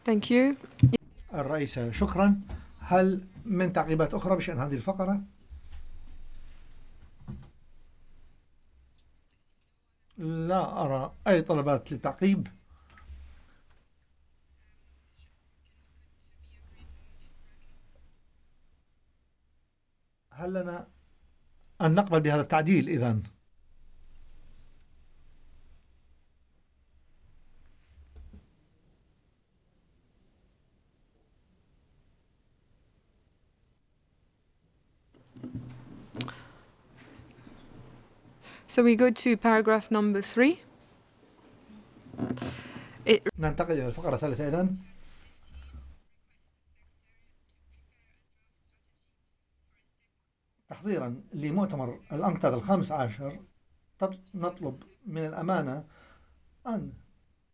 Thank you. الرئيسة شكرا. هل من تعقيبات أخرى بشأن هذه الفقرة؟ لا أرى أي طلبات للتعقيب. هل لنا أن نقبل بهذا التعديل إذن؟ So we go to paragraph number 3. ننتقل إلى الفقرة الثالثة إذن. تحضيرا لمؤتمر الأنقذ 15، نطلب من الأمانة أن